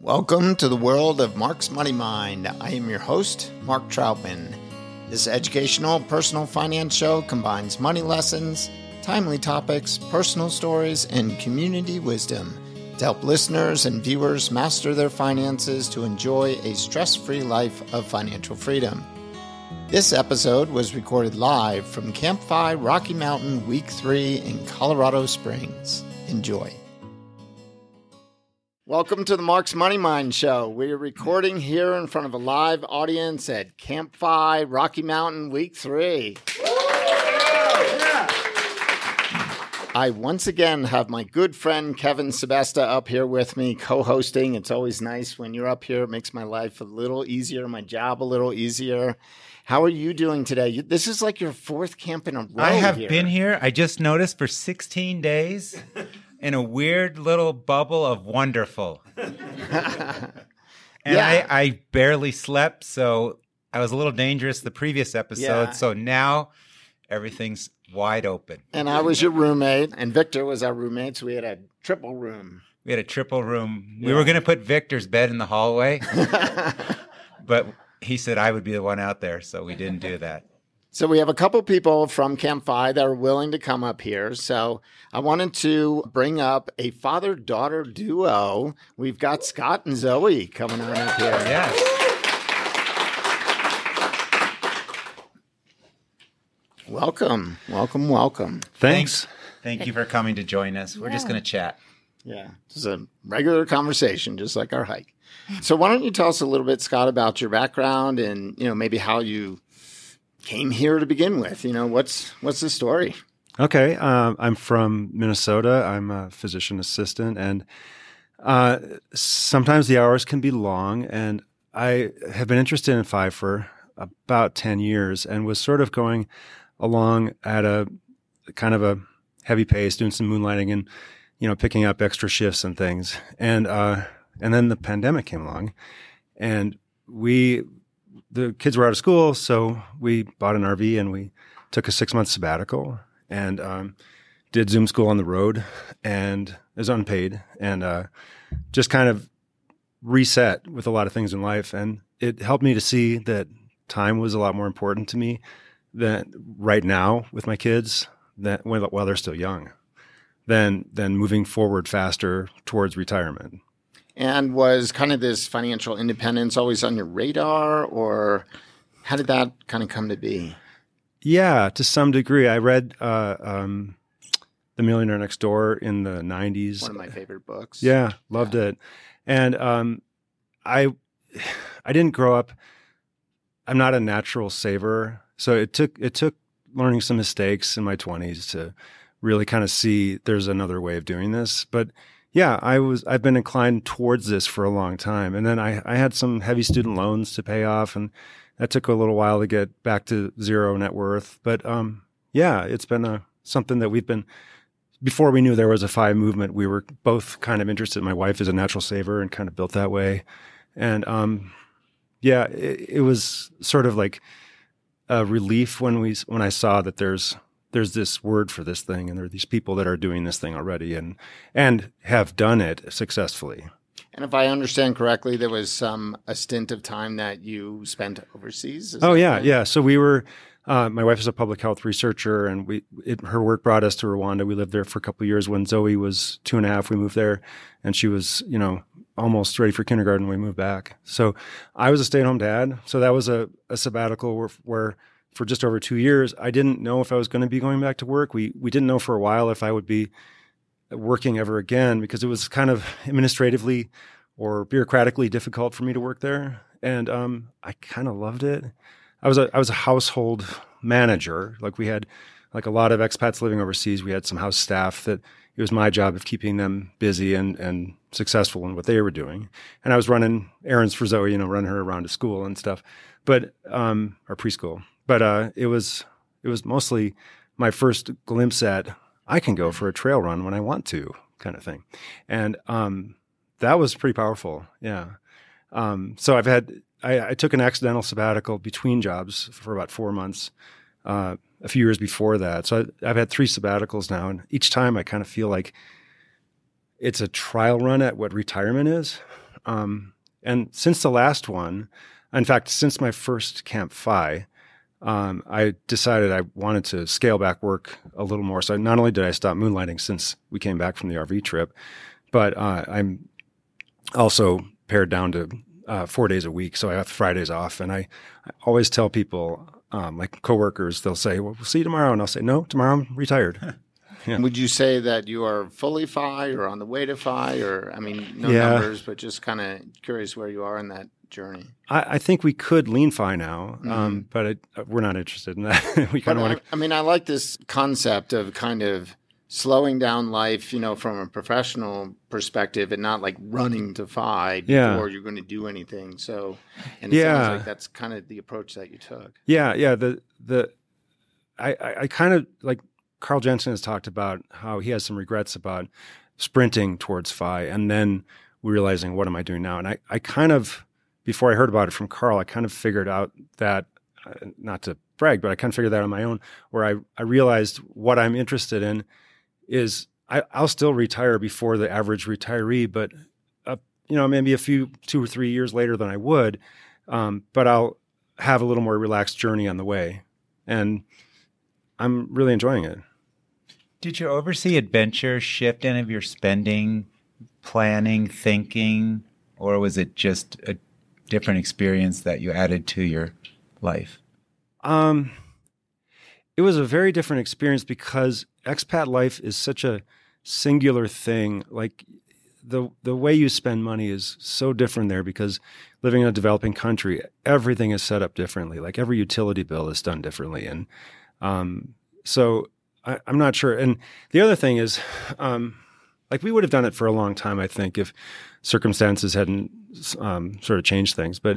Welcome to the world of Mark's Money Mind. I am your host, Mark Troutman. This educational personal finance show combines money lessons, timely topics, personal stories, and community wisdom to help listeners and viewers master their finances to enjoy a stress-free life of financial freedom. This episode was recorded live from Camp FI Rocky Mountain Week 3 in Colorado Springs. Enjoy. Welcome to the Mark's Money Mind Show. We are recording here in front of a live audience at Camp FI Rocky Mountain Week 3. I once again have my good friend Kevin Sebesta up here with me co-hosting. It's always nice when you're up here. It makes my life a little easier, my job a little easier. How are you doing today? This is like your fourth camp in a row. I have been here, I just noticed, for 16 days. In a weird little bubble of wonderful. I barely slept, so I was a little dangerous the previous episode. Yeah. So now everything's wide open. And I was your roommate, and Victor was our roommate, so we had a triple room. We were going to put Victor's bed in the hallway, but he said I would be the one out there, so we didn't do that. So we have a couple people from Camp FI that are willing to come up here. So I wanted to bring up a father-daughter duo. We've got Scott and Zoe coming on up here. Yes. Welcome. Thanks. Thank you for coming to join us. We're just going to chat. Yeah, it's a regular conversation, just like our hike. So why don't you tell us a little bit, Scott, about your background and, maybe how you came here to begin with. What's the story? Okay. I'm from Minnesota. I'm a physician assistant, and sometimes the hours can be long. And I have been interested in FI for about 10 years and was sort of going along at a kind of a heavy pace, doing some moonlighting and, picking up extra shifts and things. And then the pandemic came along, and the kids were out of school, so we bought an RV and we took a 6-month sabbatical and did Zoom school on the road, and it was unpaid, and just kind of reset with a lot of things in life. And it helped me to see that time was a lot more important to me than right now with my kids, while they're still young, than moving forward faster towards retirement. And was kind of this financial independence always on your radar, or how did that kind of come to be? Yeah, to some degree. I read The Millionaire Next Door in the 90s. One of my favorite books. Yeah, loved it. And I didn't grow up. I'm not a natural saver, so it took learning some mistakes in my 20s to really kind of see there's another way of doing this. But yeah, I've been inclined towards this for a long time. And then I had some heavy student loans to pay off, and that took a little while to get back to zero net worth. But yeah, it's been something that before we knew there was a FI movement, we were both kind of interested. My wife is a natural saver and kind of built that way. And yeah, it was sort of like a relief when I saw that there's this word for this thing, and there are these people that are doing this thing already and have done it successfully. And if I understand correctly, there was a stint of time that you spent overseas. Oh, yeah. Right? Yeah. So we were, my wife is a public health researcher, and her work brought us to Rwanda. We lived there for a couple of years. When Zoe was 2.5, we moved there, and she was, almost ready for kindergarten when we moved back. So I was a stay-at-home dad. So that was a sabbatical where for just over 2 years, I didn't know if I was going to be going back to work. We didn't know for a while if I would be working ever again, because it was kind of administratively or bureaucratically difficult for me to work there. And I kind of loved it. I was a household manager. Like, we had like a lot of expats living overseas. We had some house staff that it was my job of keeping them busy and successful in what they were doing. And I was running errands for Zoe, running her around to school and stuff, or preschool. But it was mostly my first glimpse at I can go for a trail run when I want to, kind of thing. And that was pretty powerful. Yeah. So I took an accidental sabbatical between jobs for about 4 months, a few years before that. So I've had 3 sabbaticals now, and each time I kind of feel like it's a trial run at what retirement is. And since the last one, in fact, since my first Camp FI, I decided I wanted to scale back work a little more. So not only did I stop moonlighting since we came back from the RV trip, but I'm also pared down to 4 days a week. So I have Fridays off. And I always tell people, like coworkers, they'll say, well, we'll see you tomorrow. And I'll say, no, tomorrow I'm retired. Yeah. Would you say that you are fully FI or on the way to FI, or, I mean, no Yeah. numbers, but just kind of curious where you are in that journey? I think we could lean FI now, but we're not interested in that. We kind of want to. I mean, I like this concept of kind of slowing down life, from a professional perspective and not like running to FI before you're going to do anything. So, and it sounds like that's kind of the approach that you took. Yeah. I kind of like Carl Jensen has talked about how he has some regrets about sprinting towards FI and then realizing, what am I doing now? And I kind of, before I heard about it from Carl, I kind of figured out that, not to brag, but I kind of figured that on my own, where I realized what I'm interested in is I'll still retire before the average retiree, but, maybe 2 or 3 years later than I would, but I'll have a little more relaxed journey on the way. And I'm really enjoying it. Did your overseas adventure shift any of your spending, planning, thinking, or was it just a different experience that you added to your life? It was a very different experience because expat life is such a singular thing. Like the way you spend money is so different there because living in a developing country, everything is set up differently. Like every utility bill is done differently. And so I'm not sure. And the other thing is, like we would have done it for a long time, I think, if circumstances hadn't sort of changed things. But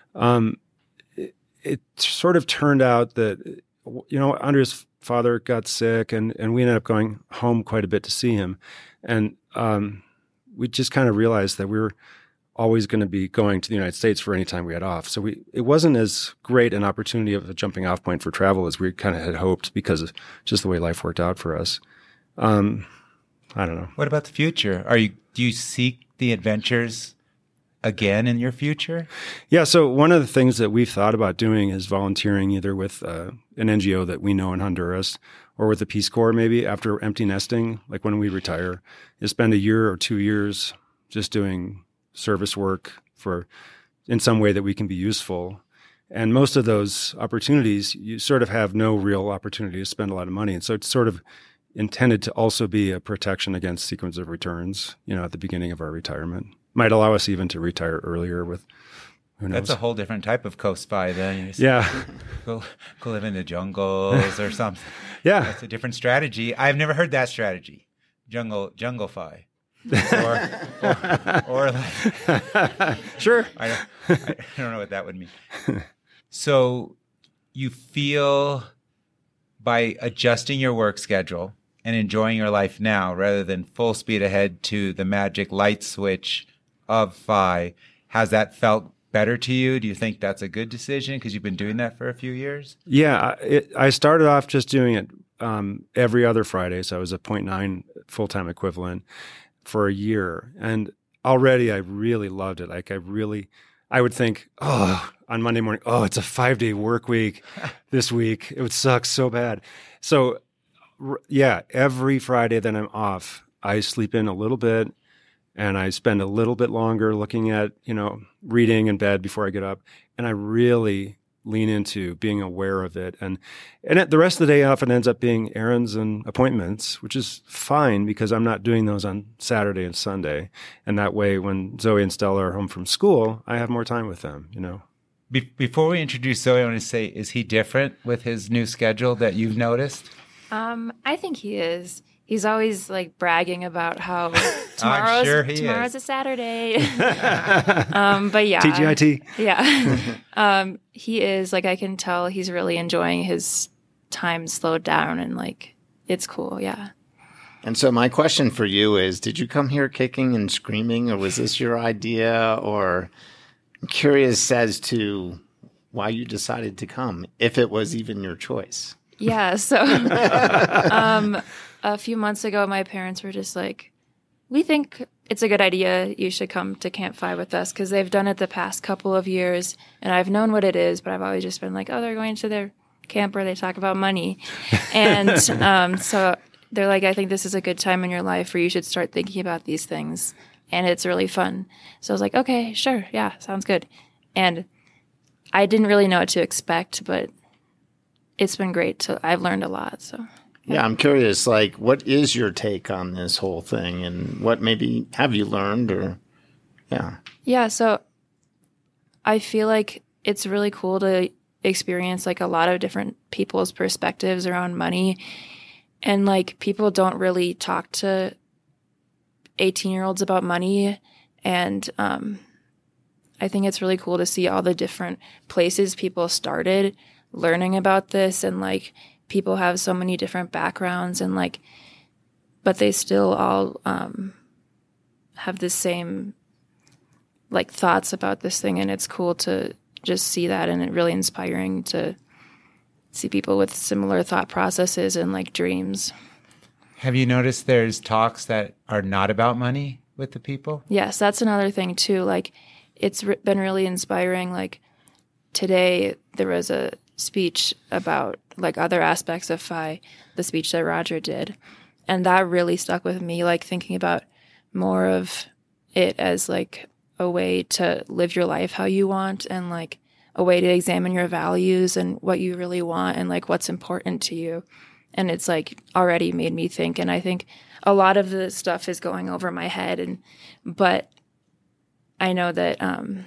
it sort of turned out that, Andrea's father got sick and we ended up going home quite a bit to see him. And we just kind of realized that we were always going to be going to the United States for any time we had off. So it wasn't as great an opportunity of a jumping off point for travel as we kind of had hoped because of just the way life worked out for us. I don't know. What about the future? Do you seek the adventures again in your future? Yeah. So one of the things that we've thought about doing is volunteering either with an NGO that we know in Honduras or with the Peace Corps, maybe after empty nesting, like when we retire, is spend a year or 2 years just doing service work in some way that we can be useful. And most of those opportunities, you sort of have no real opportunity to spend a lot of money. And so it's sort of intended to also be a protection against sequence of returns, at the beginning of our retirement. Might allow us even to retire earlier with, who knows? That's a whole different type of coast FI then. You just Yeah. Go live in the jungles or something. Yeah. That's a different strategy. I've never heard that strategy. Jungle FI. or like, Sure. I don't know what that would mean. So you feel by adjusting your work schedule and enjoying your life now rather than full speed ahead to the magic light switch of FI, has that felt better to you? Do you think that's a good decision because you've been doing that for a few years? Yeah. I started off just doing it every other Friday. So I was a 0.9 full-time equivalent for a year. And already I really loved it. Like I would think, on Monday morning, it's a 5-day work week this week. It would suck so bad. So yeah, every Friday that I'm off, I sleep in a little bit and I spend a little bit longer looking at, reading in bed before I get up. And I really lean into being aware of it. And the rest of the day often ends up being errands and appointments, which is fine because I'm not doing those on Saturday and Sunday. And that way, when Zoe and Stella are home from school, I have more time with them, Before we introduce Zoe, I want to say, is he different with his new schedule that you've noticed? I think he is. He's always like bragging about how tomorrow's a Saturday. But yeah. TGIT. Yeah. He is, like, I can tell he's really enjoying his time slowed down and like it's cool. Yeah. And so my question for you is, did you come here kicking and screaming, or was this your idea? Or I'm curious as to why you decided to come, if it was even your choice. Yeah. So a few months ago, my parents were just like, we think it's a good idea. You should come to Camp FI with us because they've done it the past couple of years, and I've known what it is, but I've always just been like, oh, they're going to their camp where they talk about money. And so they're like, I think this is a good time in your life where you should start thinking about these things, and it's really fun. So I was like, okay, sure, yeah, sounds good. And I didn't really know what to expect, but it's been great. I've learned a lot, so... Yeah, I'm curious, like, what is your take on this whole thing, and what maybe have you learned, or, yeah. Yeah, so I feel like it's really cool to experience, like, a lot of different people's perspectives around money, and, like, people don't really talk to 18-year-olds about money, and I think it's really cool to see all the different places people started learning about this, and, like, people have so many different backgrounds and like, but they still all have the same like thoughts about this thing. And it's cool to just see that, and it's really inspiring to see people with similar thought processes and like dreams. Have you noticed there's talks that are not about money with the people? Yes, that's another thing too. Like it's been really inspiring. Like today there was a speech about like other aspects of FI, the speech that Roger did. And that really stuck with me, like thinking about more of it as like a way to live your life how you want, and like a way to examine your values and what you really want and like what's important to you. And it's like already made me think. And I think a lot of the stuff is going over my head, but I know that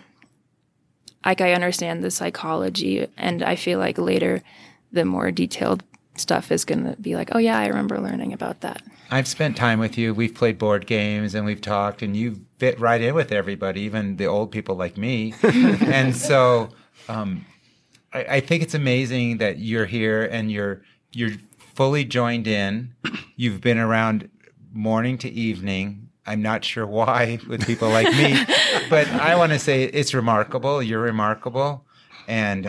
like I understand the psychology, and I feel like later the more detailed stuff is going to be like, oh yeah, I remember learning about that. I've spent time with you. We've played board games and we've talked, and you fit right in with everybody, even the old people like me. And so I think it's amazing that you're here and you're fully joined in. You've been around morning to evening. I'm not sure why with people like me, but I want to say it's remarkable. You're remarkable. And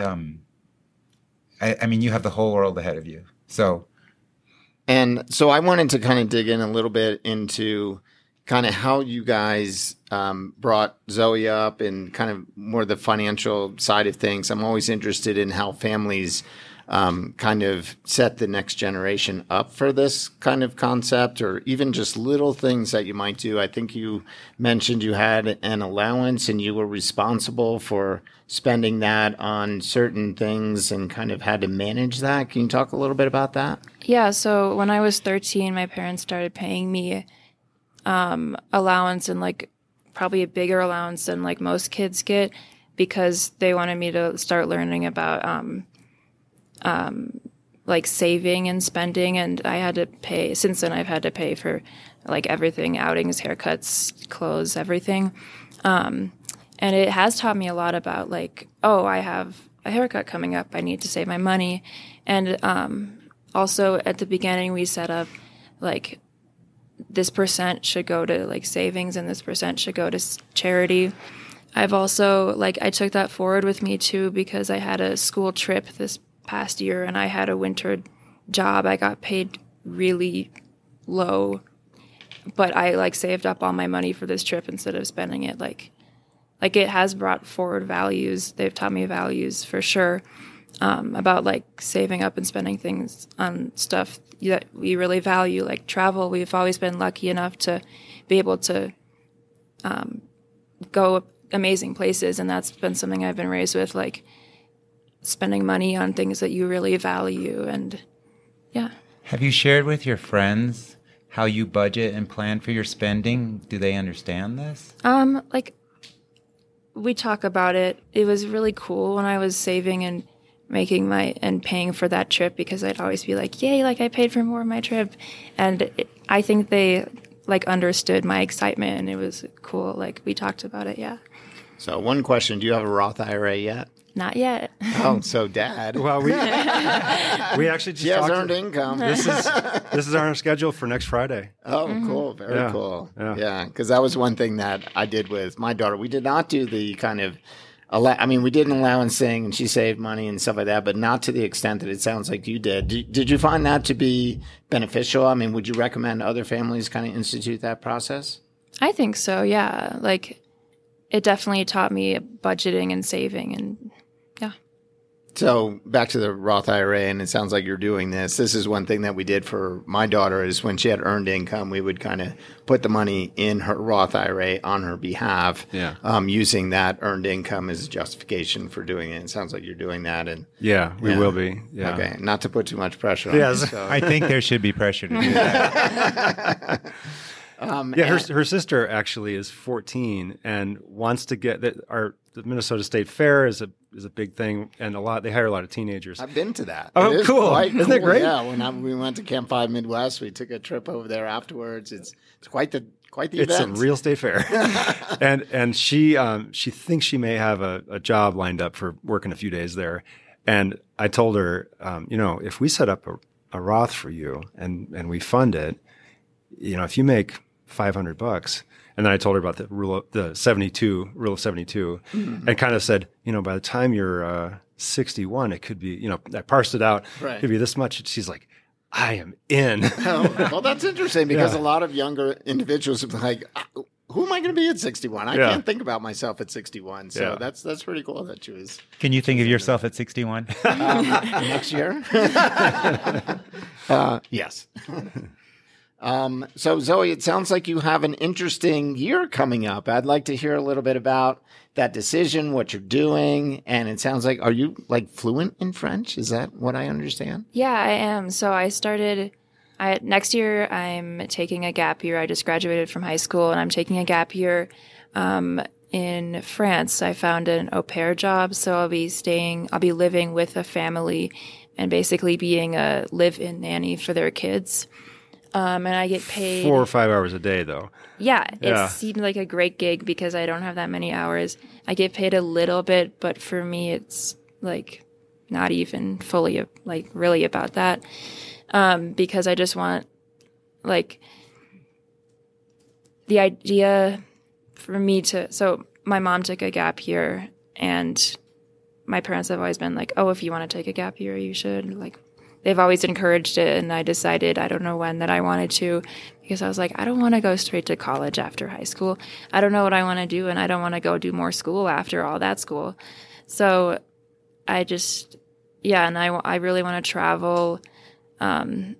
I mean, you have the whole world ahead of you. So I wanted to kind of dig in a little bit into kind of how you guys brought Zoe up and kind of more the financial side of things. I'm always interested in how families kind of set the next generation up for this kind of concept, or even just little things that you might do. I think you mentioned you had an allowance and you were responsible for spending that on certain things and kind of had to manage that. Can you talk a little bit about that? Yeah. So when I was 13, my parents started paying me allowance, and like probably a bigger allowance than like most kids get, because they wanted me to start learning about like saving and spending. And I had to pay, since then I've had to pay for like everything, outings, haircuts, clothes, everything. And it has taught me a lot about like, oh, I have a haircut coming up, I need to save my money. And also at the beginning we set up like this % should go to like savings and this % should go to charity. I've also like, I took that forward with me too, because I had a school trip this past year and I had a winter job. I got paid really low, but I like saved up all my money for this trip instead of spending it. Like it has brought forward values. They've taught me values for sure, about like saving up and spending things on stuff that we really value, like travel. We've always been lucky enough to be able to go amazing places, and that's been something I've been raised with, like spending money on things that you really value. And yeah. Have you shared with your friends how you budget and plan for your spending? Do they understand this? Like we talk about it. It was really cool when I was saving and making and paying for that trip, because I'd always be like, yay, like I paid for more of my trip. And I think they like understood my excitement, and it was cool. Like we talked about it. Yeah. So one question, do you have a Roth IRA yet? Not yet. Oh, so Dad. Well, we actually just she has earned income. This is on our schedule for next Friday. Oh, cool. Very cool. Yeah, because that was one thing that I did with my daughter. We did not do the kind of, we did an allowance thing and she saved money and stuff like that, but not to the extent that it sounds like you did. Did you find that to be beneficial? I mean, would you recommend other families kind of institute that process? I think so, yeah. Like, it definitely taught me budgeting and saving, and yeah. So back to the Roth IRA, and it sounds like you're doing this. This is one thing that we did for my daughter is when she had earned income, we would kind of put the money in her Roth IRA on her behalf, using that earned income as a justification for doing it. It sounds like you're doing that. And Yeah, we will be. Yeah. Okay, not to put too much pressure on Yes. you. So. I think there should be pressure to do that. Her sister actually is 14 and wants to get the Minnesota State Fair is a big thing, and they hire a lot of teenagers. I've been to that. Oh, It is cool. quite Isn't it great? Yeah, when we went to Camp 5 Midwest, we took a trip over there afterwards. It's quite the It's event. a real state fair. and she thinks she may have a job lined up for working a few days there. And I told her, if we set up a Roth for you and we fund it, if you make $500, and then I told her about the rule of 72, and kind of said, by the time you're 61, it could be, I parsed it out, Right. it could be this much. She's like, I am in. Well, that's interesting because Yeah. a lot of younger individuals are like, who am I going to be at 61? I can't think about myself at 61. So Yeah. that's pretty cool that she was Can you think of yourself at 61? next year. Yes. So Zoe, it sounds like you have an interesting year coming up. I'd like to hear a little bit about that decision, what you're doing. And it sounds like, are you like fluent in French? Is that what I understand? Yeah, I am. So next year I'm taking a gap year. I just graduated from high school, and I'm taking a gap year in France. I found an au pair job, so I'll be living with a family and basically being a live-in nanny for their kids. And I get paid 4 or 5 hours a day, though. Yeah, Yeah. it seemed like a great gig because I don't have that many hours. I get paid a little bit, but for me, it's like not even fully like really about that. Because I just want like the idea for me so my mom took a gap year, and my parents have always been like, oh, if you want to take a gap year, you should. Like, they've always encouraged it, and I decided, I don't know when, that I wanted to, because I was like, I don't want to go straight to college after high school. I don't know what I want to do, and I don't want to go do more school after all that school. So I just, and I really want to travel, and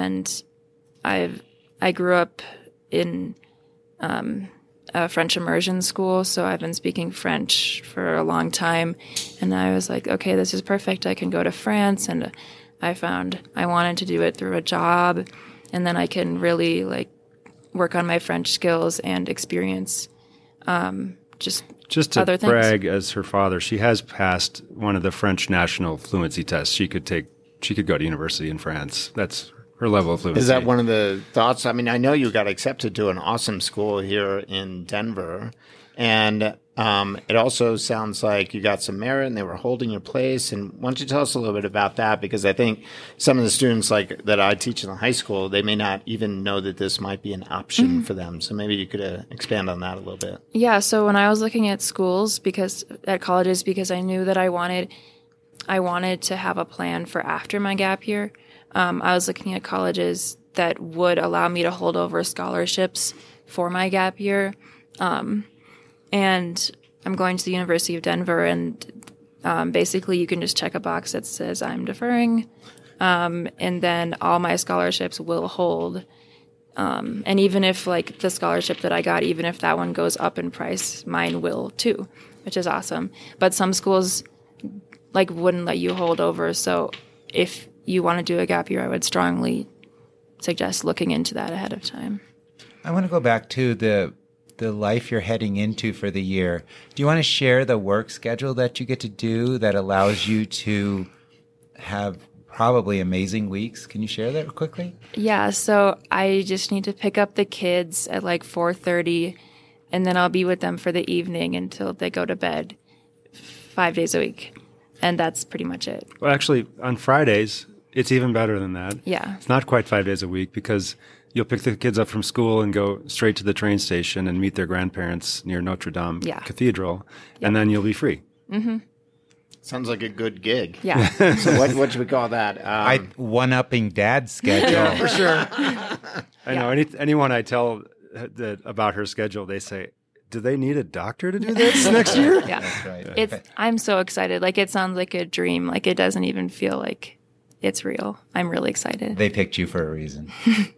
I grew up in a French immersion school, so I've been speaking French for a long time, and I was like, okay, this is perfect. I can go to France, and I found I wanted to do it through a job, and then I can really like work on my French skills and experience just to other things. brag as her father, she has passed one of the French national fluency tests. She could go to university in France. That's her level of fluency. Is that one of the thoughts? I mean, I know you got accepted to an awesome school here in Denver, and it also sounds like you got some merit and they were holding your place. And why don't you tell us a little bit about that? Because I think some of the students like that I teach in the high school, they may not even know that this might be an option for them. So maybe you could expand on that a little bit. Yeah, so when I was looking at schools, at colleges, because I knew that I wanted to have a plan for after my gap year, I was looking at colleges that would allow me to hold over scholarships for my gap year. And I'm going to the University of Denver, and basically you can just check a box that says I'm deferring, and then all my scholarships will hold. And even if like the scholarship that I got, even if that one goes up in price, mine will too, which is awesome. But some schools like wouldn't let you hold over. So if you want to do a gap year, I would strongly suggest looking into that ahead of time. I want to go back to the life you're heading into for the year. Do you want to share the work schedule that you get to do that allows you to have probably amazing weeks? Can you share that quickly? Yeah, so I just need to pick up the kids at like 4:30, and then I'll be with them for the evening until they go to bed 5 days a week. And that's pretty much it. Well, actually, on Fridays, it's even better than that. Yeah. It's not quite 5 days a week because you'll pick the kids up from school and go straight to the train station and meet their grandparents near Notre Dame Cathedral, and then you'll be free. Mm-hmm. Sounds like a good gig. Yeah. So what should we call that? One-upping dad's schedule. Yeah, for sure. I know anyone I tell about her schedule, they say, do they need a doctor to do this next year? Yeah. That's right. I'm so excited. Like, it sounds like a dream. Like, it doesn't even feel like it's real. I'm really excited. They picked you for a reason.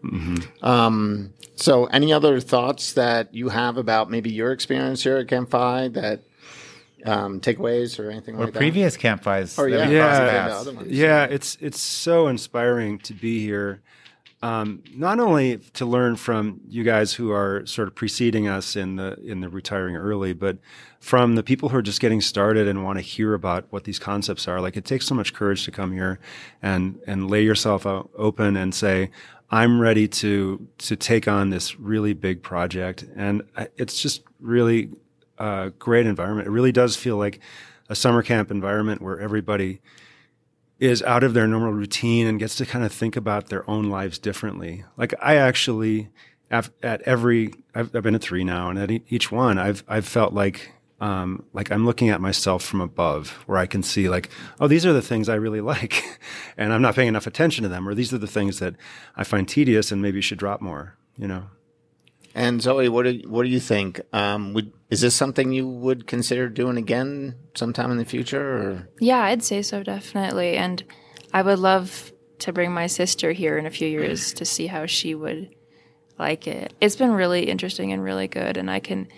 So any other thoughts that you have about maybe your experience here at Camp FI that takeaways or anything like that? Previous Camp FIs. Oh, yeah. that we Yeah. crossed The paths. other ones. Yeah, it's so inspiring to be here. Not only to learn from you guys who are sort of preceding us in the retiring early, but from the people who are just getting started and want to hear about what these concepts are. Like, it takes so much courage to come here and lay yourself out open and say, I'm ready to take on this really big project. And it's just really a great environment. It really does feel like a summer camp environment where everybody is out of their normal routine and gets to kind of think about their own lives differently. Like, I actually, I've been at 3 now, and at each one, I've felt like I'm looking at myself from above, where I can see like, oh, these are the things I really like, and I'm not paying enough attention to them, or these are the things that I find tedious and maybe should drop more, you know? And Zoe, what do you think? Is this something you would consider doing again sometime in the future? Or? Yeah, I'd say so, definitely. And I would love to bring my sister here in a few years to see how she would like it. It's been really interesting and really good. And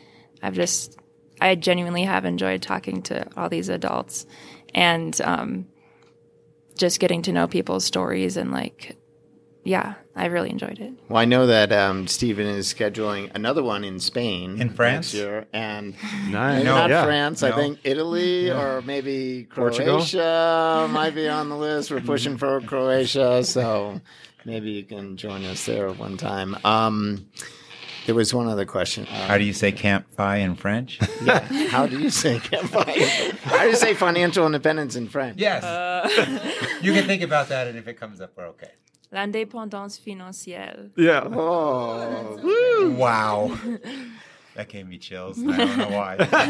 I genuinely have enjoyed talking to all these adults and just getting to know people's stories and yeah, I really enjoyed it. Well, I know that Stephen is scheduling another one in Spain. In France? Next year. And Nice. not Yeah. France, I think Italy or maybe Portugal? Croatia might be on the list. We're pushing for Croatia, so maybe you can join us there one time. There was one other question. How do you say Camp FI in French? Yeah. How do you say how do you say financial independence in French? Yes. You can think about that, and if it comes up, we're okay. L'indépendance financière. Yeah. Oh, Wow. That gave me chills, and I don't know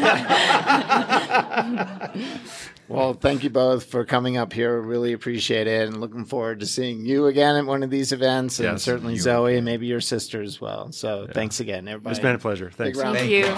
why. well, thank you both for coming up here. Really appreciate it, and looking forward to seeing you again at one of these events, and Yes, certainly you Zoe and maybe your sister as well. So thanks again, everybody. It's been a pleasure. Thanks. Big round of Thank you.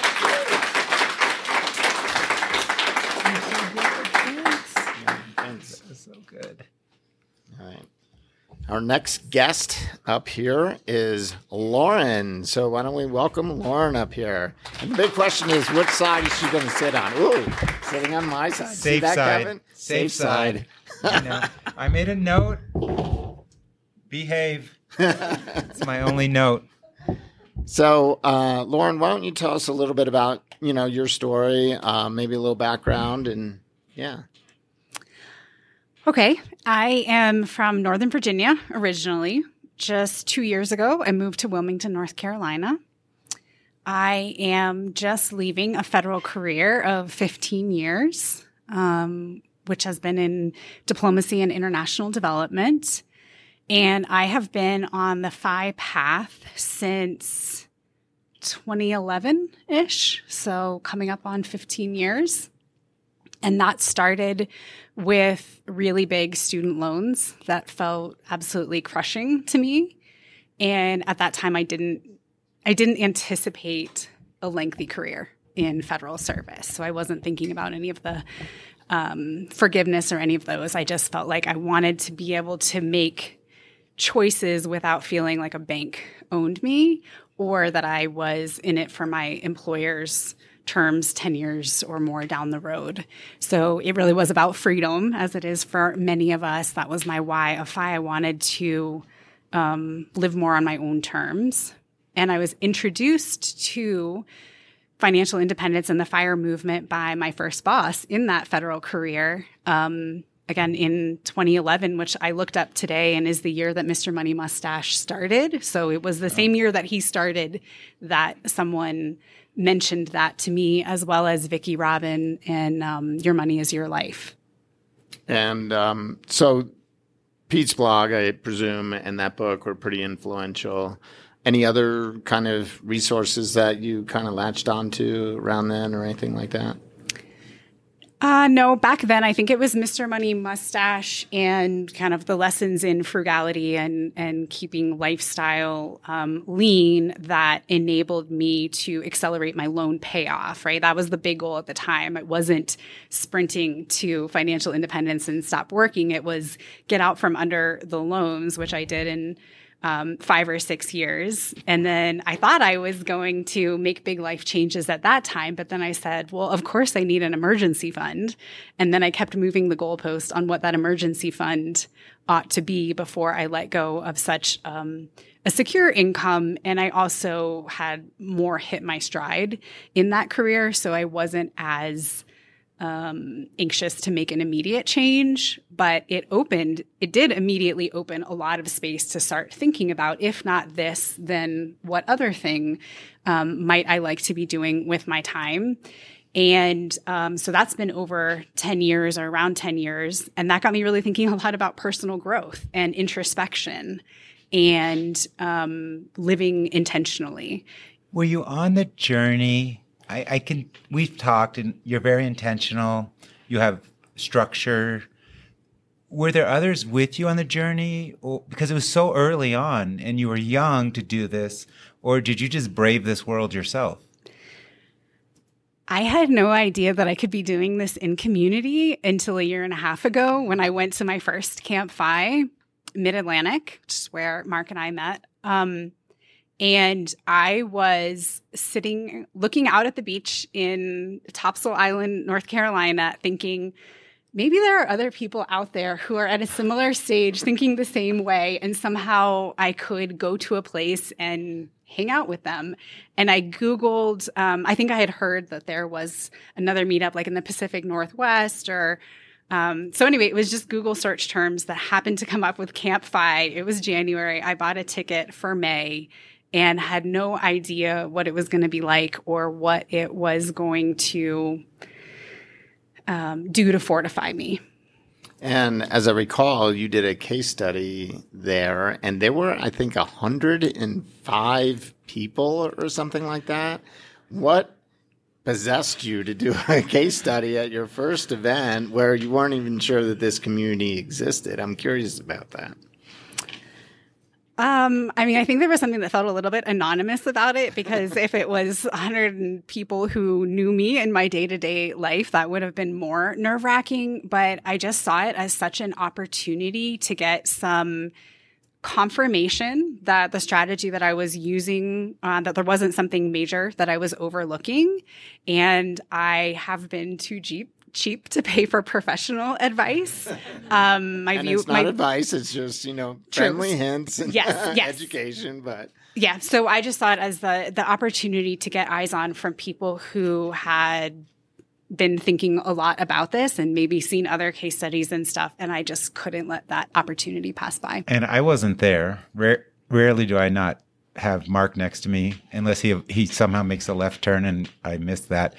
Thanks. So good. All right. Our next guest up here is Lauren. So why don't we welcome Lauren up here? And the big question is, which side is she going to sit on? Ooh, sitting on my side. See Safe that, side. Kevin? Safe side. I know. I made a note. Behave. It's my only note. So, Lauren, why don't you tell us a little bit about, your story, maybe a little background, and yeah. Okay. I am from Northern Virginia originally. Just 2 years ago, I moved to Wilmington, North Carolina. I am just leaving a federal career of 15 years, which has been in diplomacy and international development. And I have been on the FI path since 2011-ish, so coming up on 15 years. And that started with really big student loans that felt absolutely crushing to me. And at that time, I didn't anticipate a lengthy career in federal service. So I wasn't thinking about any of the forgiveness or any of those. I just felt like I wanted to be able to make choices without feeling like a bank owned me or that I was in it for my employer's terms 10 years or more down the road. So it really was about freedom, as it is for many of us. That was my why of FI. I wanted to live more on my own terms. And I was introduced to financial independence and the FIRE movement by my first boss in that federal career. Again, in 2011, which I looked up today and is the year that Mr. Money Mustache started. So it was the same year that he started that someone mentioned that to me, as well as Vicki Robin and Your Money is Your Life. And so Pete's blog, I presume, and that book were pretty influential. Any other kind of resources that you kind of latched onto around then or anything like that? No, back then, I think it was Mr. Money Mustache and kind of the lessons in frugality and keeping lifestyle lean that enabled me to accelerate my loan payoff, right? That was the big goal at the time. It wasn't sprinting to financial independence and stop working. It was get out from under the loans, which I did in 5 or 6 years. And then I thought I was going to make big life changes at that time. But then I said, well, of course I need an emergency fund. And then I kept moving the goalpost on what that emergency fund ought to be before I let go of such a secure income. And I also had more hit my stride in that career. So I wasn't as anxious to make an immediate change, but it did immediately open a lot of space to start thinking about, if not this, then what other thing might I like to be doing with my time? And so that's been over 10 years or around 10 years. And that got me really thinking a lot about personal growth and introspection and living intentionally. Were you on the journey? We've talked and you're very intentional. You have structure. Were there others with you on the journey? Because it was so early on and you were young to do this, or did you just brave this world yourself? I had no idea that I could be doing this in community until a year and a half ago when I went to my first Camp FI, Mid-Atlantic, which is where Mark and I met. And I was looking out at the beach in Topsail Island, North Carolina, thinking, maybe there are other people out there who are at a similar stage thinking the same way. And somehow I could go to a place and hang out with them. And I Googled, I think I had heard that there was another meetup like in the Pacific Northwest or so anyway, it was just Google search terms that happened to come up with Camp FI. It was January. I bought a ticket for May and had no idea what it was going to be like or what it was going to do to fortify me. And as I recall, you did a case study there, and there were, I think, 105 people or something like that. What possessed you to do a case study at your first event where you weren't even sure that this community existed? I'm curious about that. I think there was something that felt a little bit anonymous about it, because if it was 100 people who knew me in my day-to-day life, that would have been more nerve-wracking. But I just saw it as such an opportunity to get some confirmation that the strategy that I was using, that there wasn't something major that I was overlooking. And I have been too cheap to pay for professional advice. It's not advice. It's just, friendly hints and yes. education. But yeah, so I just saw it as the opportunity to get eyes on from people who had been thinking a lot about this and maybe seen other case studies and stuff. And I just couldn't let that opportunity pass by. And I wasn't there. Rarely do I not have Mark next to me unless he somehow makes a left turn and I missed that.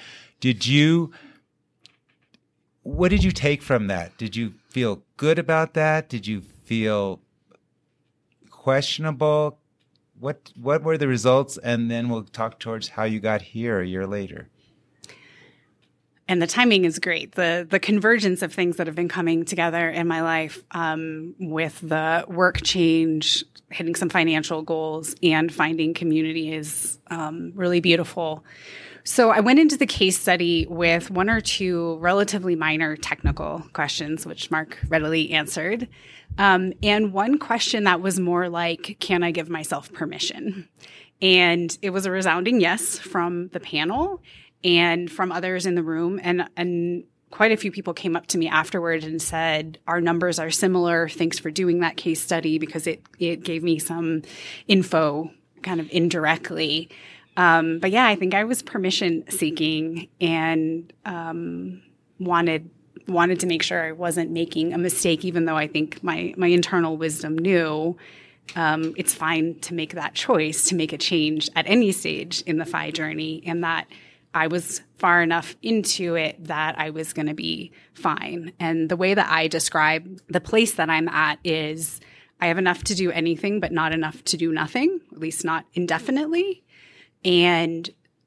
What did you take from that? Did you feel good about that? Did you feel questionable? What were the results? And then we'll talk towards how you got here a year later. And the timing is great. The convergence of things that have been coming together in my life, with the work change, hitting some financial goals, and finding community is really beautiful. So I went into the case study with 1 or 2 relatively minor technical questions, which Mark readily answered. And one question that was more like, can I give myself permission? And it was a resounding yes from the panel and from others in the room. And quite a few people came up to me afterward and said, our numbers are similar. Thanks for doing that case study, because it gave me some info kind of indirectly. But yeah, I think I was permission seeking and wanted to make sure I wasn't making a mistake, even though I think my internal wisdom knew it's fine to make that choice, to make a change at any stage in the FI journey, and that I was far enough into it that I was going to be fine. And the way that I describe the place that I'm at is I have enough to do anything, but not enough to do nothing, at least not indefinitely. And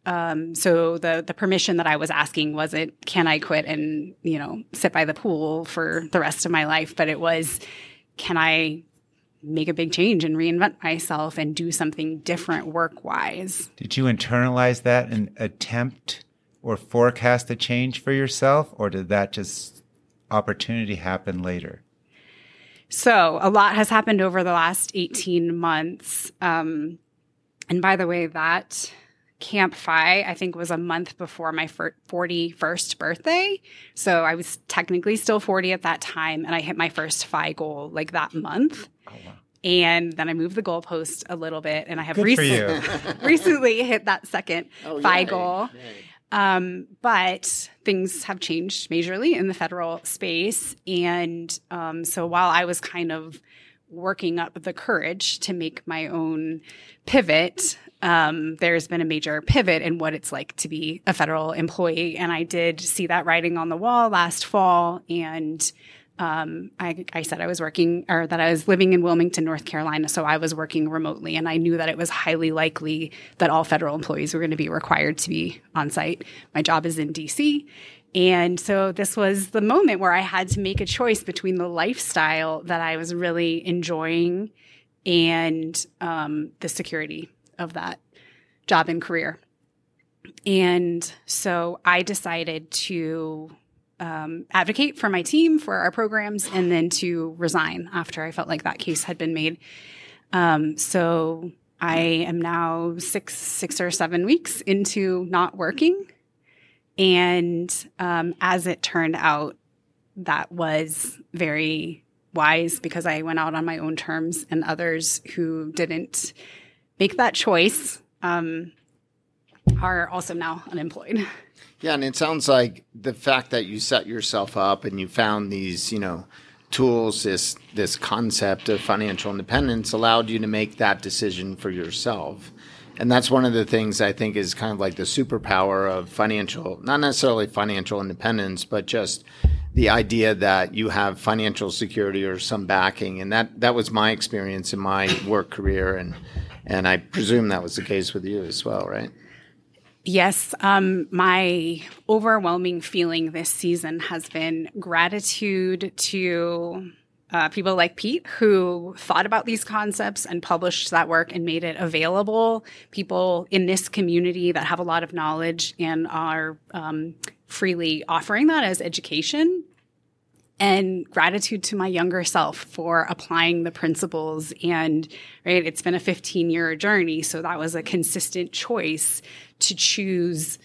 So the permission that I was asking wasn't, can I quit and, sit by the pool for the rest of my life? But it was, can I make a big change and reinvent myself and do something different work-wise? Did you internalize that and attempt or forecast a change for yourself, or did that just opportunity happen later? So a lot has happened over the last 18 months. And by the way, that Camp FI, I think, was a month before my 41st birthday. So I was technically still 40 at that time, and I hit my first FI goal like that month. Oh, wow. And then I moved the goalpost a little bit, and I have recently hit that second FI goal. Yay. But things have changed majorly in the federal space. And so while I was kind of working up the courage to make my own pivot, there's been a major pivot in what it's like to be a federal employee. And I did see that writing on the wall last fall. And I said I was working, or that I was living in Wilmington, North Carolina. So I was working remotely, and I knew that it was highly likely that all federal employees were going to be required to be on site. My job is in DC. And so this was the moment where I had to make a choice between the lifestyle that I was really enjoying and the security of that job and career. And so I decided to advocate for my team, for our programs, and then to resign after I felt like that case had been made. So I am now six or 7 weeks into not working. And as it turned out, that was very wise, because I went out on my own terms, and others who didn't make that choice are also now unemployed. Yeah, and it sounds like the fact that you set yourself up and you found these, tools, this concept of financial independence allowed you to make that decision for yourself. And that's one of the things I think is kind of like the superpower of financial, not necessarily financial independence, but just the idea that you have financial security or some backing. And that was my experience in my work career. And I presume that was the case with you as well, right? Yes. My overwhelming feeling this season has been gratitude to people like Pete, who thought about these concepts and published that work and made it available. People in this community that have a lot of knowledge and are freely offering that as education. And gratitude to my younger self for applying the principles. And right, it's been a 15-year journey, so that was a consistent choice to choose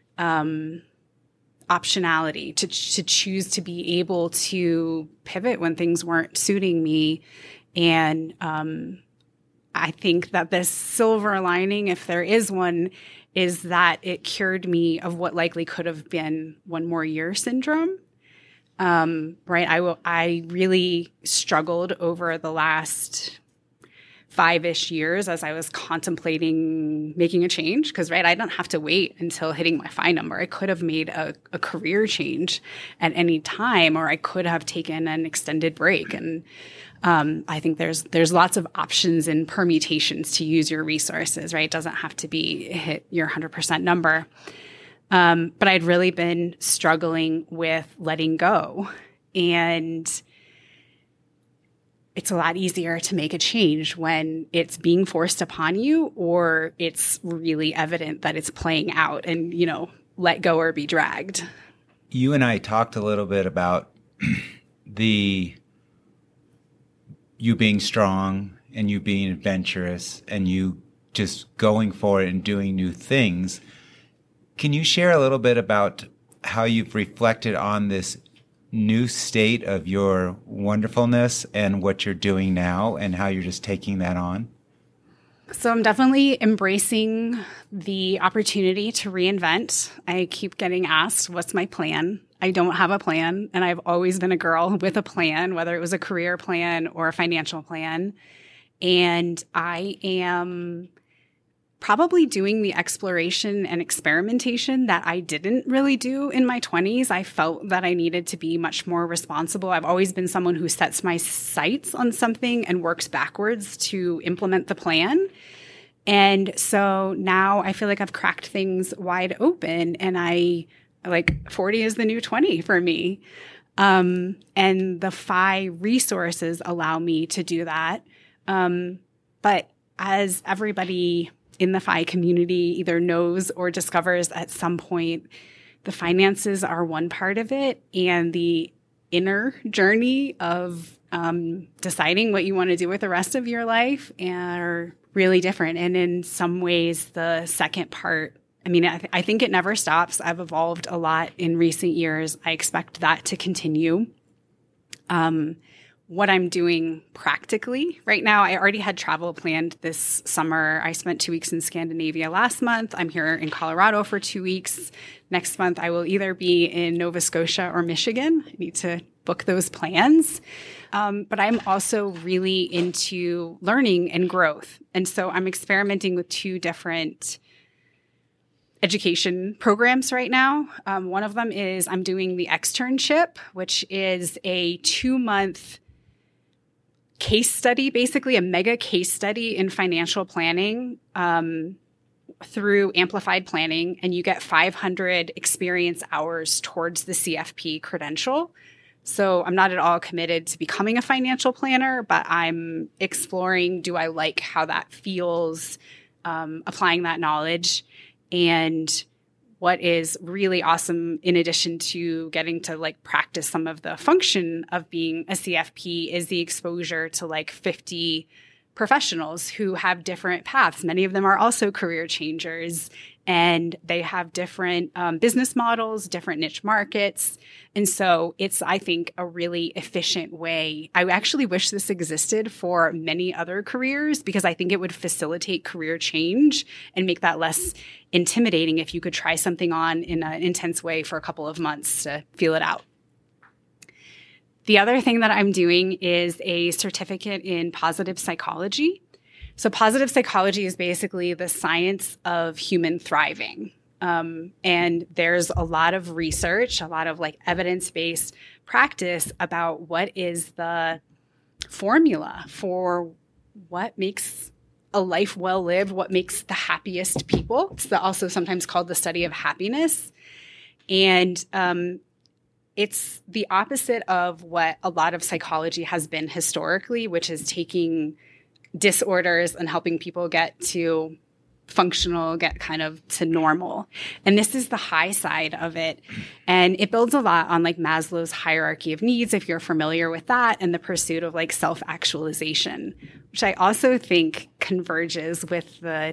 optionality, to choose to be able to pivot when things weren't suiting me. And I think that the silver lining, if there is one, is that it cured me of what likely could have been one more year syndrome. Right. I really struggled over the last 5-ish years as I was contemplating making a change, because, right, I don't have to wait until hitting my FI number. I could have made a career change at any time, or I could have taken an extended break. And I think there's lots of options and permutations to use your resources, right? It doesn't have to be hit your 100% number. But I'd really been struggling with letting go. And it's a lot easier to make a change when it's being forced upon you, or it's really evident that it's playing out, and, let go or be dragged. You and I talked a little bit about you being strong and you being adventurous and you just going for it and doing new things. Can you share a little bit about how you've reflected on this new state of your wonderfulness and what you're doing now, and how you're just taking that on? So I'm definitely embracing the opportunity to reinvent. I keep getting asked, what's my plan? I don't have a plan, and I've always been a girl with a plan, whether it was a career plan or a financial plan. And I am probably doing the exploration and experimentation that I didn't really do in my 20s. I felt that I needed to be much more responsible. I've always been someone who sets my sights on something and works backwards to implement the plan. And so now I feel like I've cracked things wide open, and 40 is the new 20 for me. And the FI resources allow me to do that. But as everybody in the FI community either knows or discovers at some point, the finances are one part of it, and the inner journey of deciding what you want to do with the rest of your life are really different. And in some ways, the second part, I think it never stops. I've evolved a lot in recent years. I expect that to continue. What I'm doing practically right now, I already had travel planned this summer. I spent 2 weeks in Scandinavia last month. I'm here in Colorado for 2 weeks. Next month, I will either be in Nova Scotia or Michigan. I need to book those plans. But I'm also really into learning and growth. And so I'm experimenting with 2 different education programs right now. One of them is I'm doing the externship, which is a 2-month case study, basically a mega case study in financial planning through Amplified Planning, and you get 500 experience hours towards the CFP credential. So I'm not at all committed to becoming a financial planner, but I'm exploring, do I like how that feels, applying that knowledge. And what is really awesome, in addition to getting to practice some of the function of being a CFP, is the exposure to 50 professionals who have different paths. Many of them are also career changers, and they have different business models, different niche markets. And so it's, I think, a really efficient way. I actually wish this existed for many other careers, because I think it would facilitate career change and make that less intimidating if you could try something on in an intense way for a couple of months to feel it out. The other thing that I'm doing is a certificate in positive psychology. So positive psychology is basically the science of human thriving. And there's a lot of research, a lot of evidence-based practice about what is the formula for what makes a life well lived, what makes the happiest people. It's also sometimes called the study of happiness. And it's the opposite of what a lot of psychology has been historically, which is taking disorders and helping people get to functional, get kind of to normal. And this is the high side of it. And it builds a lot on Maslow's hierarchy of needs, if you're familiar with that, and the pursuit of self-actualization, which I also think converges with the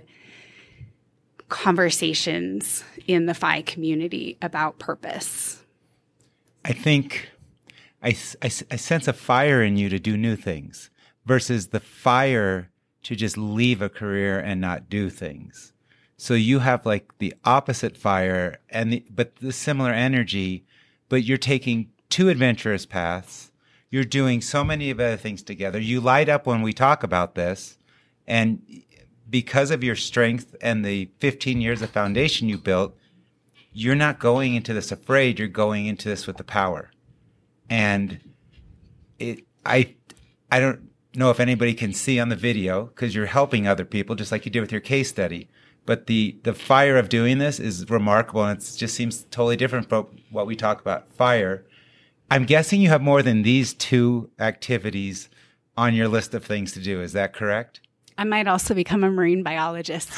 conversations in the FI community about purpose. I think I sense a fire in you to do new things versus the fire to just leave a career and not do things. So you have the opposite fire but the similar energy, but you're taking 2 adventurous paths. You're doing so many of other things together. You light up when we talk about this, and because of your strength and the 15 years of foundation you built, you're not going into this afraid. You're going into this with the power. And I don't know if anybody can see on the video, because you're helping other people just like you did with your case study. But the fire of doing this is remarkable, and it just seems totally different from what we talk about fire. I'm guessing you have more than these 2 activities on your list of things to do. Is that correct? I might also become a marine biologist.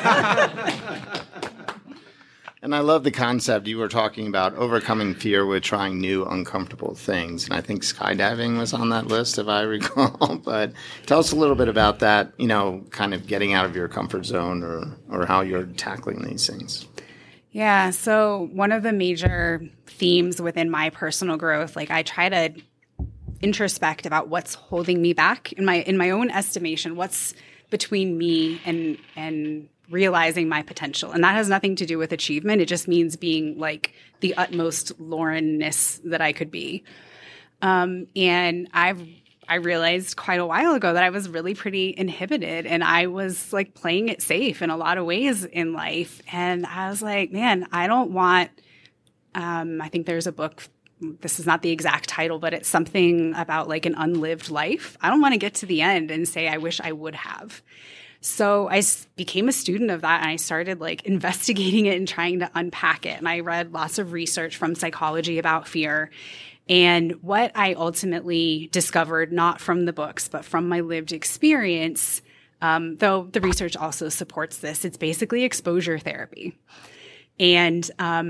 And I love the concept. You were talking about overcoming fear with trying new, uncomfortable things. And I think skydiving was on that list, if I recall. But tell us a little bit about that, kind of getting out of your comfort zone or how you're tackling these things. Yeah. So one of the major themes within my personal growth, I try to introspect about what's holding me back in my own estimation, what's between me and realizing my potential. And that has nothing to do with achievement. It just means being the utmost Lauren-ness that I could be. And I realized quite a while ago that I was really pretty inhibited, and I was playing it safe in a lot of ways in life. And I was man, I don't want, I think there's a book, this is not the exact title, but it's something about an unlived life. I don't want to get to the end and say, I wish I would have. So I became a student of that, and I started like investigating it and trying to unpack it. And I read lots of research from psychology about fear. And what I ultimately discovered, not from the books, but from my lived experience, though the research also supports this, it's basically exposure therapy. And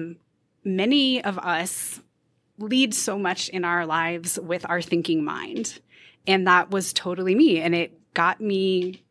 many of us lead so much in our lives with our thinking mind. And that was totally me. And it got me,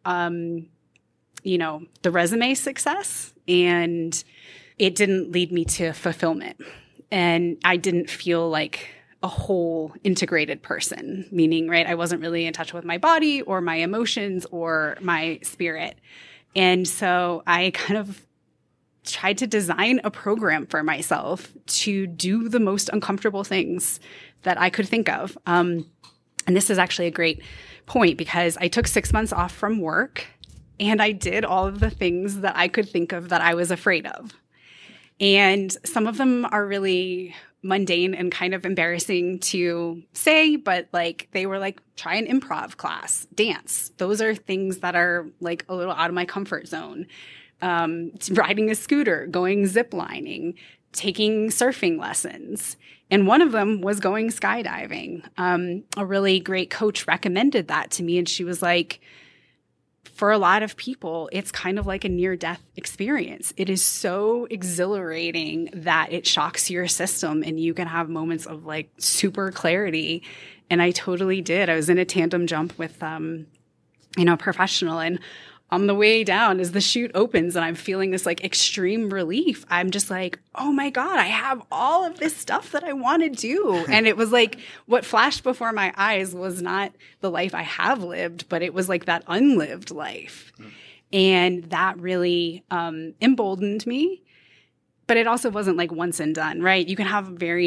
the resume success, and it didn't lead me to fulfillment. And I didn't feel like a whole integrated person, meaning, right, I wasn't really in touch with my body or my emotions or my spirit. And so I kind of tried to design a program for myself to do the most uncomfortable things that I could think of. And this is actually a great point, because I took 6 months off from work and I did all of the things that I could think of that I was afraid of. And some of them are really mundane and kind of embarrassing to say, but like they were like, try an improv class, dance. Those are things that are like a little out of my comfort zone. Riding a scooter, going ziplining, taking surfing lessons. And one of them was going skydiving. A really great coach recommended that to me. And she was like, for a lot of people, it's kind of like a near-death experience. It is so exhilarating that it shocks your system and you can have moments of like super clarity. And I totally did. I was in a tandem jump with, a professional, and on the way down, as the chute opens and I'm feeling this like extreme relief, I'm just like, oh my God, I have all of this stuff that I want to do. And it was like what flashed before my eyes was not the life I have lived, but it was like that unlived life. And that really emboldened me. But it also wasn't like once and done, right? You can have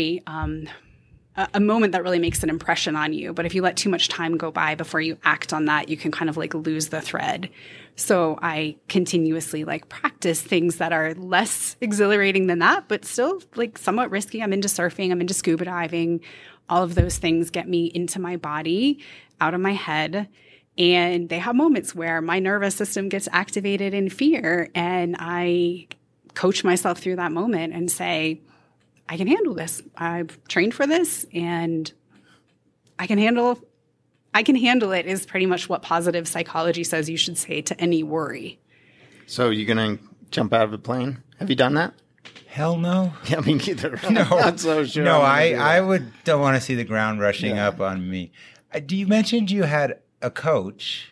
a moment that really makes an impression on you. But if you let too much time go by before you act on that, you can kind of like lose the thread. So I continuously like practice things that are less exhilarating than that, but still like somewhat risky. I'm into surfing. I'm into scuba diving. All of those things get me into my body, out of my head. And they have moments where my nervous system gets activated in fear. And I coach myself through that moment and say, I can handle this. I've trained for this and I can handle it is pretty much what positive psychology says you should say to any worry. So you're going to jump out of a plane? Have you done that? Hell no. Yeah, me neither. No. I'm not so sure. No, I don't want to see the ground rushing up on me. You mentioned you had a coach.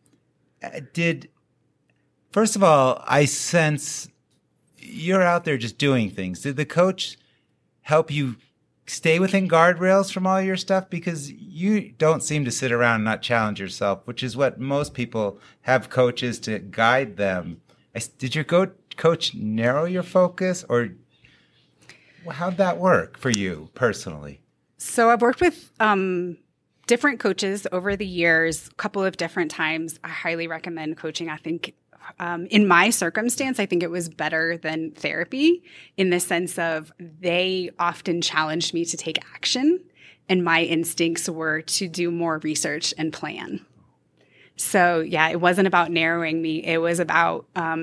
First of all, I sense you're out there just doing things. Did the coach help you stay within guardrails from all your stuff? Because you don't seem to sit around and not challenge yourself, which is what most people have coaches to guide them. Did your coach narrow your focus, or how'd that work for you personally? So I've worked with different coaches over the years, a couple of different times. I highly recommend coaching. I think in my circumstance, I think it was better than therapy in the sense of they often challenged me to take action, and my instincts were to do more research and plan. So yeah, it wasn't about narrowing me. It was about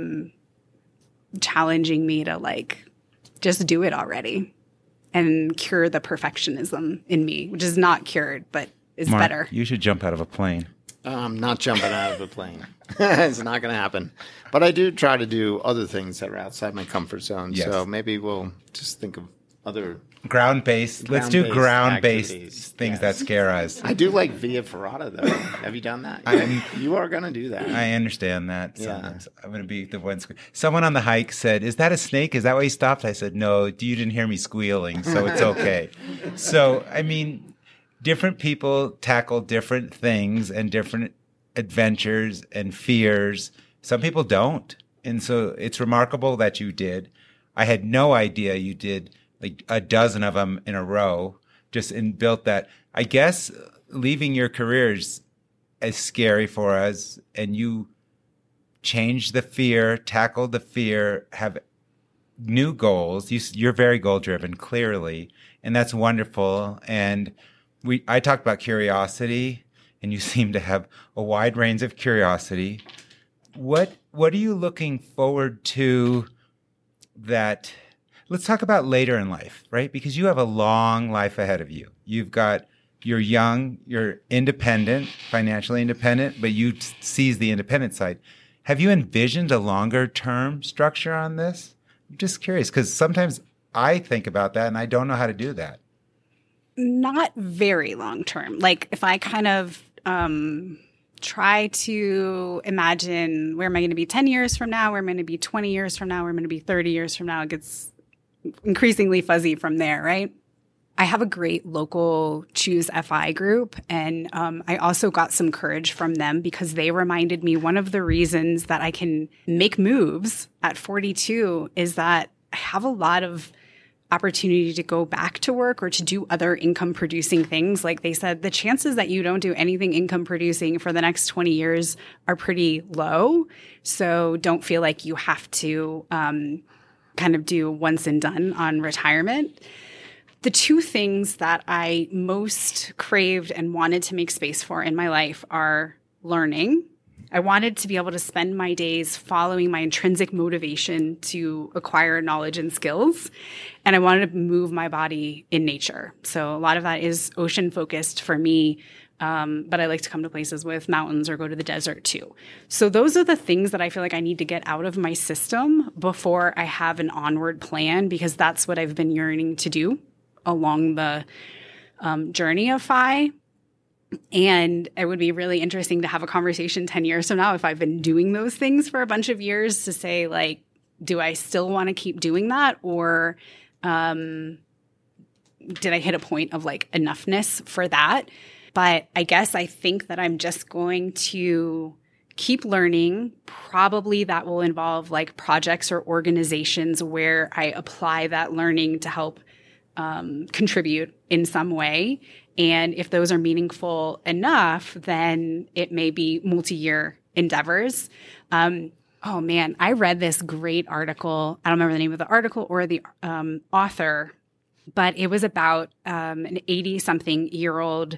challenging me to like just do it already and cure the perfectionism in me, which is not cured, but is Mark, better. You should jump out of a plane. I'm not jumping out of a plane. It's not going to happen. But I do try to do other things that are outside my comfort zone. Yes. So maybe we'll just think of other ground-based. Let's do ground-based activities. things that scare us. I do like Via Ferrata, though. Have you done that? You are going to do that. I understand that. Sometimes I'm going to be the one. Someone on the hike said, "Is that a snake? Is that why you stopped?" I said, "No, you didn't hear me squealing, so it's okay." So, I mean, different people tackle different things and different adventures and fears. Some people don't. And so it's remarkable that you did. I had no idea you did like a dozen of them in a row, and built that. I guess leaving your career is as scary for us, and you changed the fear, tackled the fear, have new goals. You're very goal-driven, clearly, and that's wonderful. And I talked about curiosity, and you seem to have a wide range of curiosity. What are you looking forward to that? Let's talk about later in life, right? Because you have a long life ahead of you. You're young, you're independent, financially independent, but you seize the independent side. Have you envisioned a longer term structure on this? I'm just curious because sometimes I think about that and I don't know how to do that. Not very long term. Like if I kind of try to imagine where am I going to be 10 years from now, where am I going to be 20 years from now, where am I going to be 30 years from now, it gets increasingly fuzzy from there, right? I have a great local Choose FI group, and I also got some courage from them because they reminded me one of the reasons that I can make moves at 42 is that I have a lot of opportunity to go back to work or to do other income producing things. Like they said, the chances that you don't do anything income producing for the next 20 years are pretty low. So don't feel like you have to kind of do once and done on retirement. The two things that I most craved and wanted to make space for in my life are learning. I wanted to be able to spend my days following my intrinsic motivation to acquire knowledge and skills. And I wanted to move my body in nature. So a lot of that is ocean focused for me. But I like to come to places with mountains or go to the desert too. So those are the things that I feel like I need to get out of my system before I have an onward plan, because that's what I've been yearning to do along the journey of FI. And it would be really interesting to have a conversation 10 years from now if I've been doing those things for a bunch of years to say, like, do I still want to keep doing that? Or did I hit a point of like enoughness for that? But I guess I think that I'm just going to keep learning. Probably that will involve like projects or organizations where I apply that learning to help contribute in some way. And if those are meaningful enough, then it may be multi-year endeavors. Oh man, I read this great article. I don't remember the name of the article or the author, but it was about an 80-something-year-old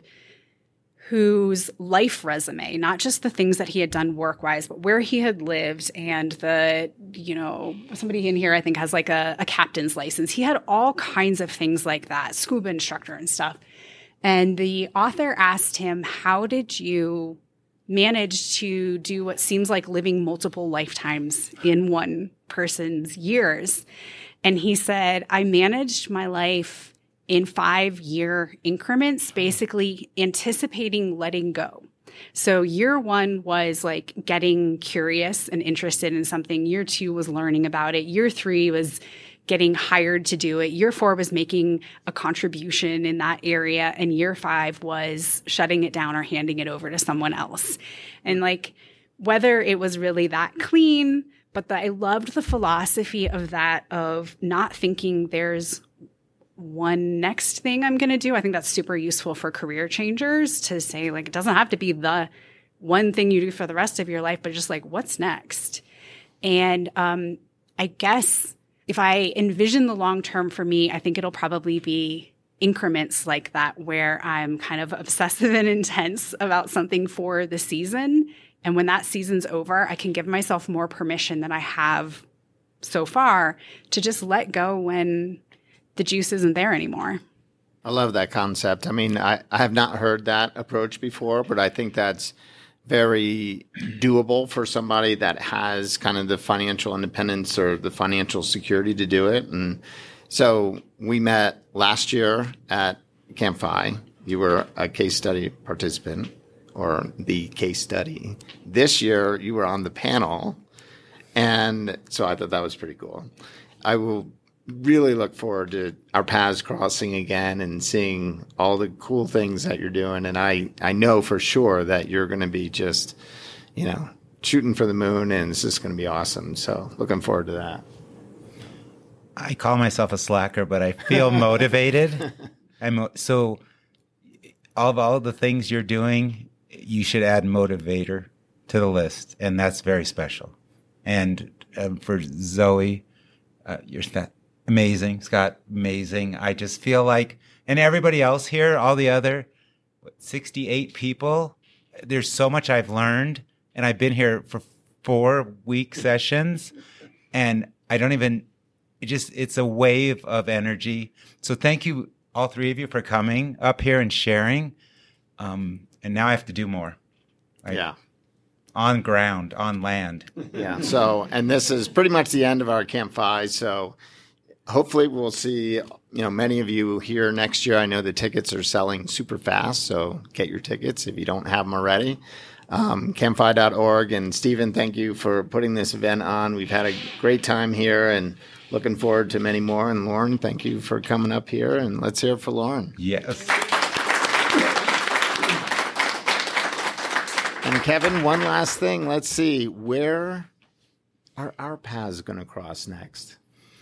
whose life resume, not just the things that he had done work-wise, but where he had lived, and somebody in here I think has like a captain's license. He had all kinds of things like that, scuba instructor and stuff. And the author asked him, how did you manage to do what seems like living multiple lifetimes in one person's years? And he said, I managed my life in 5-year increments, basically anticipating letting go. So year 1 was like getting curious and interested in something. Year 2 was learning about it. Year 3 was getting hired to do it. Year 4 was making a contribution in that area. And year 5 was shutting it down or handing it over to someone else. And like, whether it was really that clean, but I loved the philosophy of that, of not thinking there's one next thing I'm going to do. I think that's super useful for career changers to say, like, it doesn't have to be the one thing you do for the rest of your life, but just like, what's next? And I guess if I envision the long term for me, I think it'll probably be increments like that, where I'm kind of obsessive and intense about something for the season. And when that season's over, I can give myself more permission than I have so far to just let go when the juice isn't there anymore. I love that concept. I mean, I have not heard that approach before, but I think that's very doable for somebody that has kind of the financial independence or the financial security to do it. And so we met last year at Camp FI. You were a case study participant, or the case study. This year you were on the panel. And so I thought that was pretty cool. I will really look forward to our paths crossing again and seeing all the cool things that you're doing. And I know for sure that you're going to be just, shooting for the moon, and it's just going to be awesome. So looking forward to that. I call myself a slacker, but I feel motivated. So of all the things you're doing, you should add motivator to the list. And that's very special. And for Zoe, you're amazing. Scott, amazing. I just feel like, and everybody else here, all the other 68 people, there's so much I've learned, and I've been here for 4-week sessions, and I don't even, it's a wave of energy. So thank you, all three of you, for coming up here and sharing. And now I have to do more. Yeah. On ground, on land. Yeah. So, and this is pretty much the end of our Camp FI. So hopefully we'll see, many of you here next year. I know the tickets are selling super fast. So get your tickets if you don't have them already. Campfi.org. And Stephen, thank you for putting this event on. We've had a great time here and looking forward to many more. And Lauren, thank you for coming up here. And let's hear it for Lauren. Yes. And Kevin, one last thing. Let's see. Where are our paths going to cross next?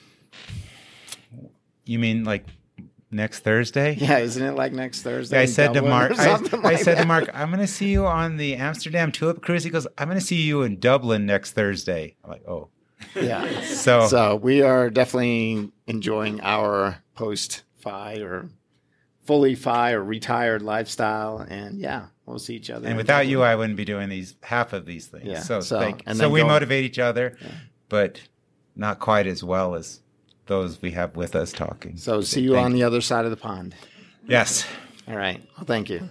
You mean like next Thursday? Yeah, isn't it like next Thursday? Yeah, I said to Mark, I said to Mark, I'm going to see you on the Amsterdam Tulip Cruise. He goes, I'm going to see you in Dublin next Thursday. I'm like, oh. Yeah. So we are definitely enjoying our post-FI or fully FI or retired lifestyle. And yeah, we'll see each other. And without you, I wouldn't be doing half of these things. Yeah. So we motivate each other, but not quite as well as those we have with us talking. So see you on the other side of the pond. Yes. All right. Well, thank you.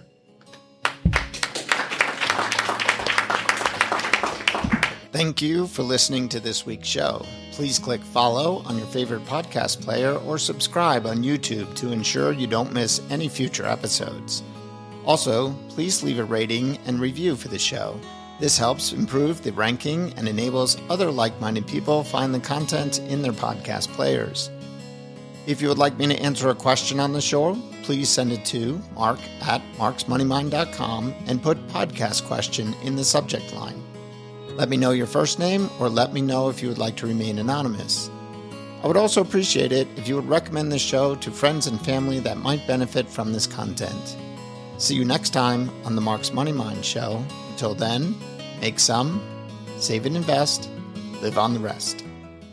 Thank you for listening to this week's show. Please click follow on your favorite podcast player or subscribe on YouTube to ensure you don't miss any future episodes. Also, please leave a rating and review for the show. This helps improve the ranking and enables other like-minded people find the content in their podcast players. If you would like me to answer a question on the show, please send it to mark@marksmoneymind.com and put podcast question in the subject line. Let me know your first name or let me know if you would like to remain anonymous. I would also appreciate it if you would recommend this show to friends and family that might benefit from this content. See you next time on the Mark's Money Mind Show. Until then, make some, save and invest, live on the rest.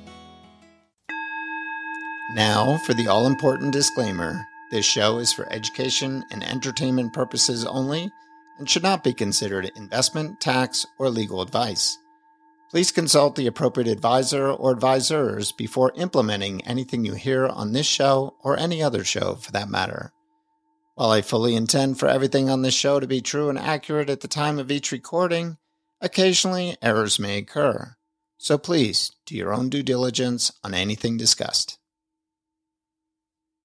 Now for the all-important disclaimer. This show is for education and entertainment purposes only and should not be considered investment, tax, or legal advice. Please consult the appropriate advisor or advisors before implementing anything you hear on this show or any other show for that matter. While I fully intend for everything on this show to be true and accurate at the time of each recording, occasionally errors may occur. So please do your own due diligence on anything discussed.